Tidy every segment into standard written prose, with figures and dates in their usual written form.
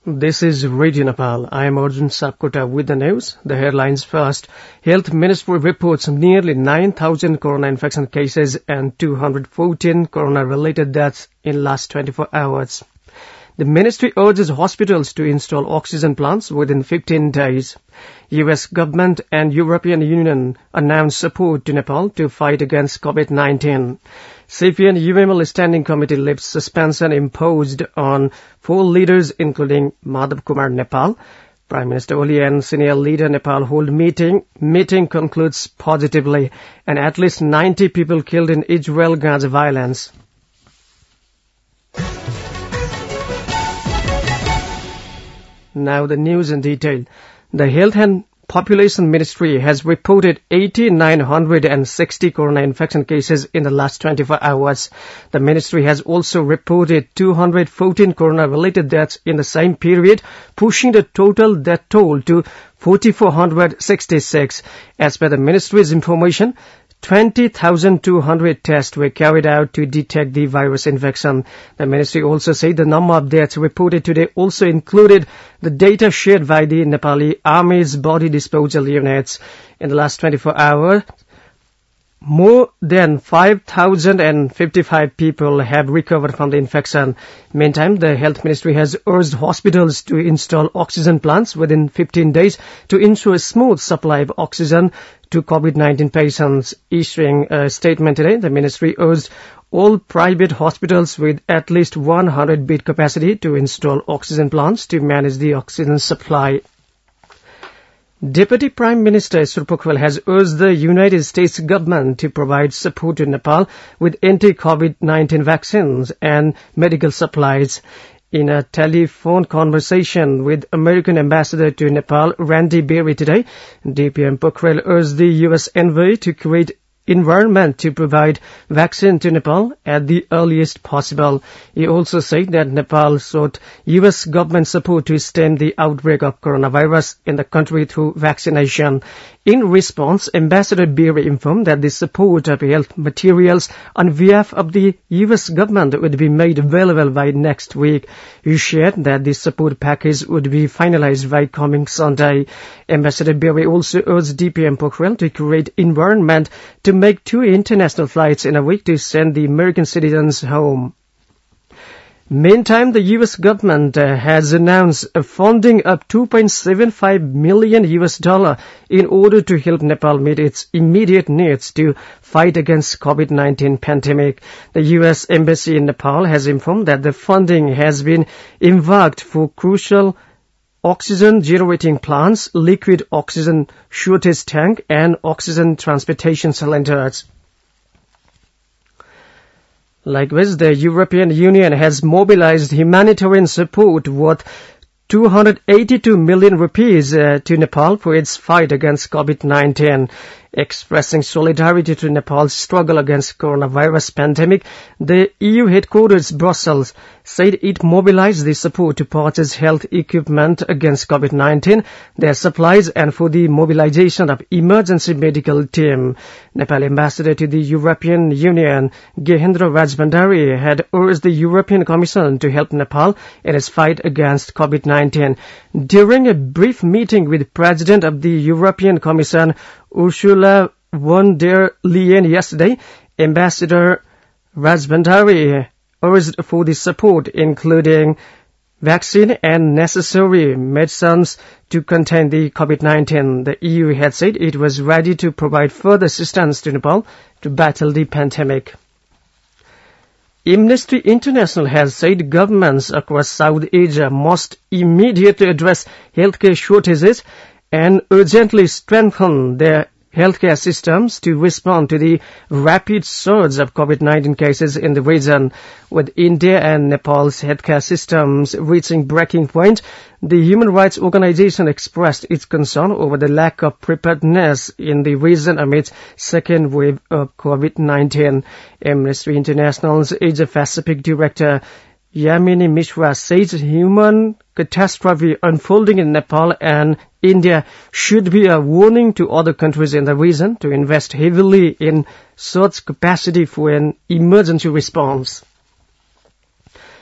This is Radio Nepal. I am Arjun Sapkota with the news. The headlines first. Health Ministry reports nearly 9,000 corona infection cases and 214 corona-related deaths in last 24 hours. The ministry urges hospitals to install oxygen plants within 15 days. U.S. government and European Union announced support to Nepal to fight against COVID-19. CPN UML Standing Committee lifts suspension imposed on 4 leaders including Madhav Kumar Nepal. Prime Minister Oli and senior leader Nepal hold meeting. Meeting concludes positively and at least 90 people killed in Israel-Gaza violence. Now the news in detail. The Health and Population Ministry has reported 8,960 corona infection cases in the last 24 hours. The ministry has also reported 214 corona-related deaths in the same period, pushing the total death toll to 4,466. As per the ministry's information, 20,200 tests were carried out to detect the virus infection. The ministry also said the number of deaths reported today also included the data shared by the Nepali Army's body disposal units. In the last 24 hours, more than 5,055 people have recovered from the infection. Meantime, the Health Ministry has urged hospitals to install oxygen plants within 15 days to ensure a smooth supply of oxygen to COVID-19 patients. Issuing a statement today, the ministry urged all private hospitals with at least 100 bed capacity to install oxygen plants to manage the oxygen supply. Deputy Prime Minister Eshwar Pokhrel has urged the United States government to provide support to Nepal with anti-COVID-19 vaccines and medical supplies. In a telephone conversation with American Ambassador to Nepal, Randy Berry today, DPM Pokhrel urged the U.S. envoy to create environment to provide vaccine to Nepal at the earliest possible. He also said that Nepal sought U.S. government support to stem the outbreak of coronavirus in the country through vaccination. In response, Ambassador Berry informed that the support of health materials on behalf of the U.S. government would be made available by next week. He shared that the support package would be finalized by coming Sunday. Ambassador Berry also urged DPM Pokhrel to create environment to make 2 international flights in a week to send the American citizens home. Meantime, the U.S. government has announced a funding of $2.75 million in order to help Nepal meet its immediate needs to fight against COVID-19 pandemic. The U.S. Embassy in Nepal has informed that the funding has been earmarked for crucial oxygen generating plants, liquid oxygen shortage tank, and oxygen transportation cylinders. Likewise, the European Union has mobilized humanitarian support worth 282 million rupees to Nepal for its fight against COVID-19. Expressing solidarity to Nepal's struggle against coronavirus pandemic, the EU headquarters Brussels said it mobilized the support to purchase health equipment against COVID-19, their supplies, and for the mobilization of emergency medical team. Nepal ambassador to the European Union, Gehendra Rajbhandari, had urged the European Commission to help Nepal in its fight against COVID-19. During a brief meeting with President of the European Commission, Ursula von der Leyen yesterday, Ambassador Rajbhandari urged for the support, including vaccine and necessary medicines to contain the COVID-19. The EU had said it was ready to provide further assistance to Nepal to battle the pandemic. Amnesty International has said governments across South Asia must immediately address healthcare shortages and urgently strengthen their healthcare systems to respond to the rapid surge of COVID-19 cases in the region. With India and Nepal's healthcare systems reaching breaking point, the human rights organization expressed its concern over the lack of preparedness in the region amid second wave of COVID-19. Amnesty International's Asia-Pacific Director Yamini Mishra says human catastrophe unfolding in Nepal and India should be a warning to other countries in the region to invest heavily in such capacity for an emergency response.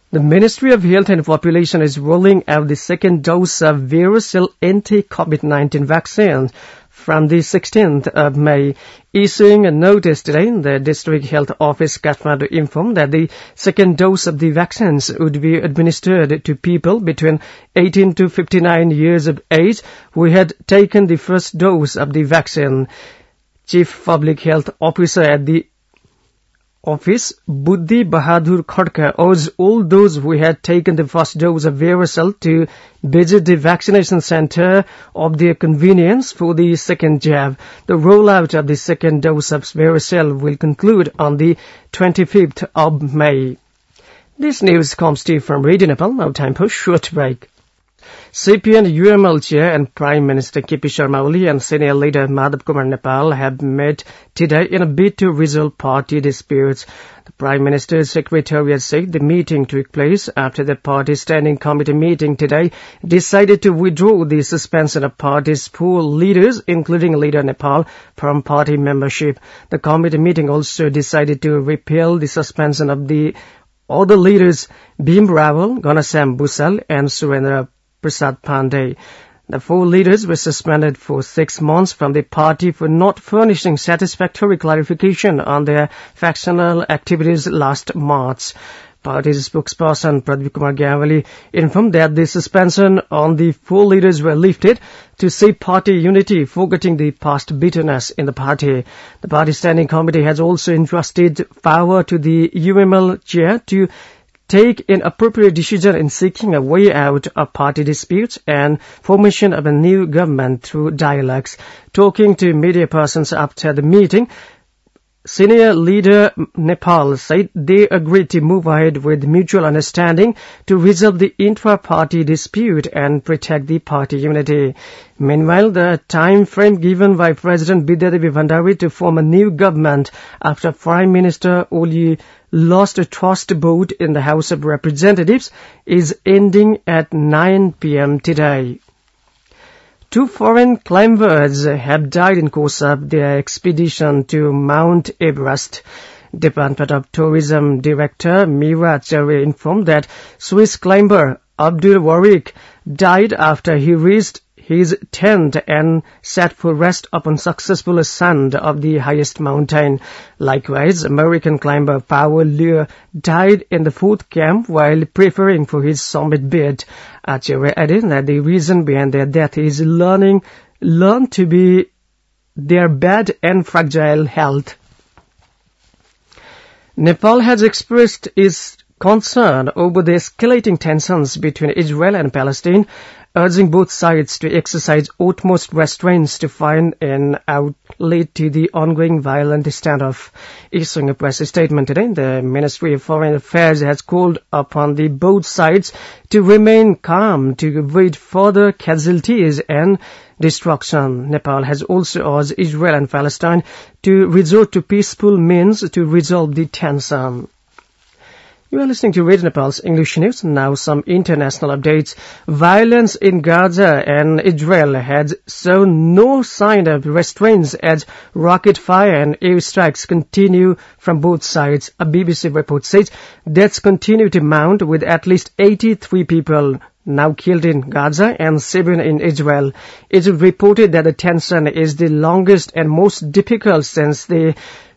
The Ministry of Health and Population is rolling out the second dose of Verocell anti-COVID-19 vaccine from the 16th of May. Issuing a notice today, the District Health Office Kathmandu informed that the second dose of the vaccines would be administered to people between 18 to 59 years of age who had taken the first dose of the vaccine. Chief Public Health Officer at the office, Buddhi Bahadur Khadka, urged all those who had taken the first dose of Verocell to visit the vaccination center of their convenience for the second jab. The rollout of the second dose of Verocell will conclude on the 25th of May. This news comes to you from Radio Nepal. Now time for short break. CPN UML Chair and Prime Minister KP Sharma Oli and Senior Leader Madhav Kumar Nepal have met today in a bid to resolve party disputes. The Prime Minister's Secretariat said the meeting took place after the party standing committee meeting today decided to withdraw the suspension of party's four leaders, including Leader Nepal, from party membership. The committee meeting also decided to repeal the suspension of the other leaders, Bhim Rawal, Ghanashyam Busal, and Surendra Prasad Pandey. The four leaders were suspended for 6 months from the party for not furnishing satisfactory clarification on their factional activities last March. Party spokesperson Pradip Kumar Gyawali informed that the suspension on the four leaders were lifted to save party unity, forgetting the past bitterness in the party. The party standing committee has also entrusted power to the UML chair to take an appropriate decision in seeking a way out of party disputes and formation of a new government through dialogues. Talking to media persons after the meeting, Senior Leader Nepal said they agreed to move ahead with mutual understanding to resolve the intra-party dispute and protect the party unity. Meanwhile, the time frame given by President Bidyadevi Bhandari to form a new government after Prime Minister Oli lost a trust vote in the House of Representatives is ending at 9 p.m. today. 2 foreign climbers have died in course of their expedition to Mount Everest. Department of Tourism Director Mira Acharya informed that Swiss climber Abdul Warwick died after he reached his tent and sat for rest upon successful ascent of the highest mountain. Likewise, American climber Powell Lure died in the fourth camp while preparing for his summit bid. Acharya added that the reason behind their death is learn to be their bad and fragile health. Nepal has expressed its concern over the escalating tensions between Israel and Palestine, urging both sides to exercise utmost restraints to find an outlet to the ongoing violent standoff. Issuing a press statement today, the Ministry of Foreign Affairs has called upon the both sides to remain calm to avoid further casualties and destruction. Nepal has also urged Israel and Palestine to resort to peaceful means to resolve the tension. You are listening to Radio Nepal's English News. Now some international updates. Violence in Gaza and Israel has shown no sign of restraints as rocket fire and airstrikes continue from both sides. A BBC report says deaths continue to mount with at least 83 people now killed in Gaza and 7 in Israel. It is reported that the tension is the longest and most difficult since the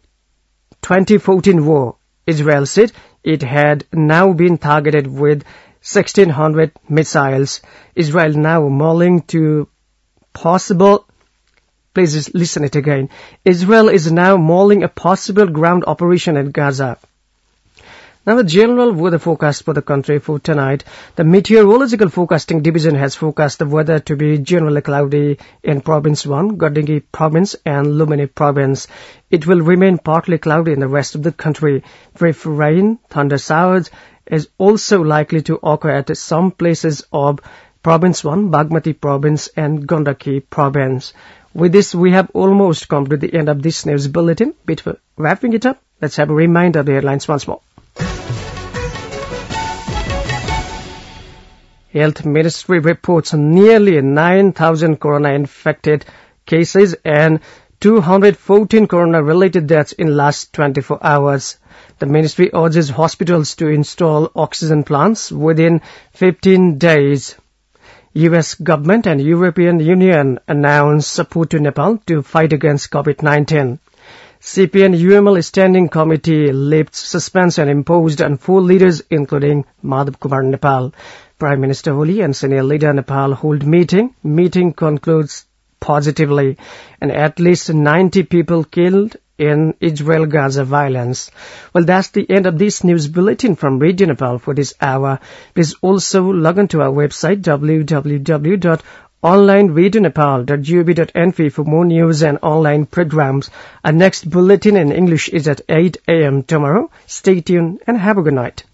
2014 war. Israel said it had now been targeted with 1,600 missiles. Israel now mulling to possible... Please listen it again. Israel is now mulling a possible ground operation in Gaza. Now the general weather forecast for the country for tonight. The Meteorological Forecasting Division has forecast the weather to be generally cloudy in Province 1, Gandhigi Province and Lumini Province. It will remain partly cloudy in the rest of the country. Brief rain, thunder showers is also likely to occur at some places of Province 1, Bagmati Province and Gandhaki Province. With this, we have almost come to the end of this news bulletin. Before wrapping it up, let's have a reminder of the headlines once more. Health Ministry reports nearly 9,000 corona-infected cases and 214 corona-related deaths in last 24 hours. The ministry urges hospitals to install oxygen plants within 15 days. U.S. government and European Union announced support to Nepal to fight against COVID-19. CPN-UML Standing Committee lifts suspension imposed on 4 leaders including Madhav Kumar Nepal. Prime Minister Oli and senior leader Nepal hold meeting. Meeting concludes positively and at least 90 people killed in Israel-Gaza violence. Well, that's the end of this news bulletin from Radio Nepal for this hour. Please also log on to our website www.onlineradionepal.gov.np for more news and online programs. Our next bulletin in English is at 8 a.m. tomorrow. Stay tuned and have a good night.